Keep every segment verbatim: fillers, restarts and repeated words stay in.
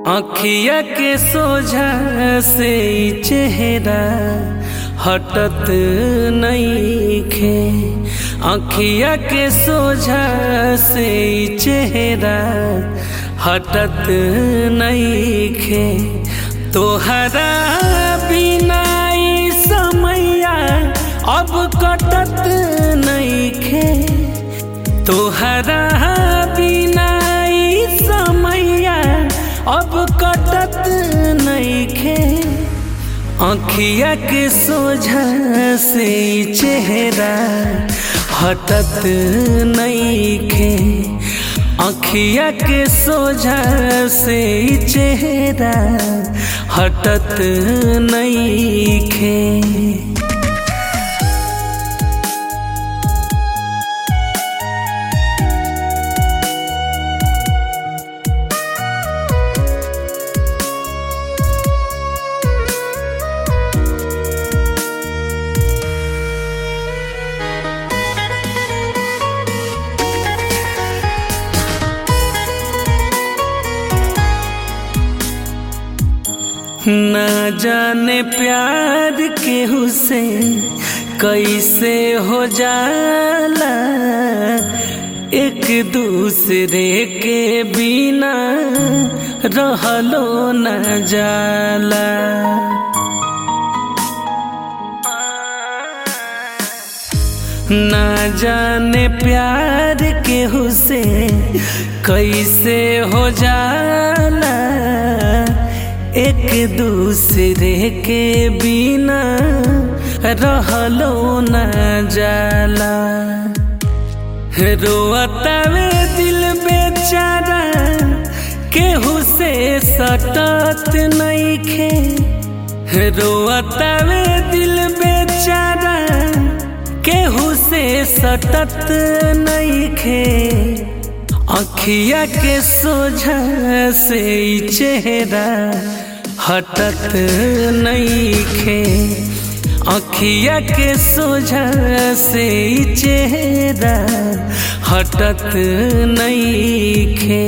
आँखिया के सोझा से ई चेहरा हटत नइखे। आँखिया के सोझा से ई चेहरा हटत नइखे। तोहरा बिना ई समैया अब कटत नइखे। तोहरा बिना ई समैया अब कटत नइखे। आँखिया के सोझा से ई चेहरा हटत नइखे। आँखिया के सोझा से ई चेहरा हटत नइखे। ना जाने प्यार केहू से कैसे हो जाला, एक दूसरे के बिना रहलो न जाला। ना जाने प्यार केहू से कैसे हो जाला, एक दूसरे के बिना रहलो न जाला। रोअतावे दिल बेचारा केहू से सटत नइखे। रोअतावे दिल बेचारा केहू से सटत नइखे। आँखिया के सोझा से ई चेहरा हटत नइखे। आँखिया के सोझा से ई चेहरा हटत नइखे।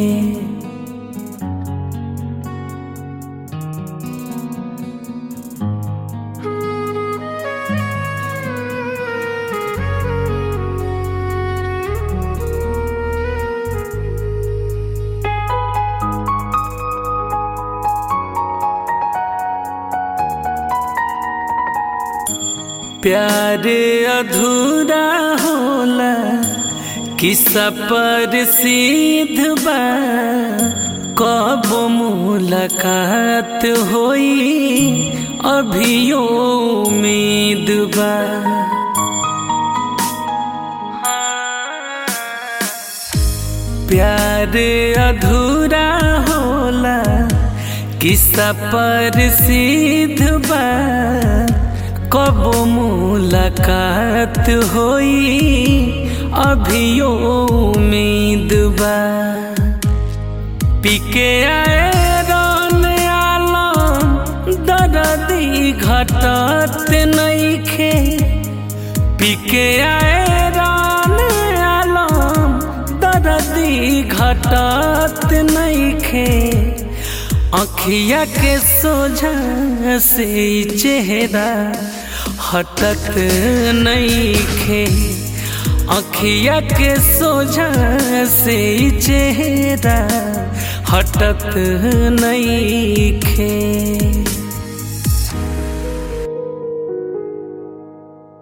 प्यार अधूरा होला किस्सा पर सिद्ध बा। कब मुलाकात होई अभियो उम्मीद बा। प्यार अधूरा होला किस्सा पर सिद्ध बा। कब मुलाकात होई अभियो उम्मीद बा। पीके आए रौन आलम दर्दी घटत नइखे। पीके आए रौन आलम दर्दी घटत नइखे। आँखिया के सोझा से ई चेहरा हटत नइखे। आँखिया के सोझा से ई चेहरा हटत नइखे।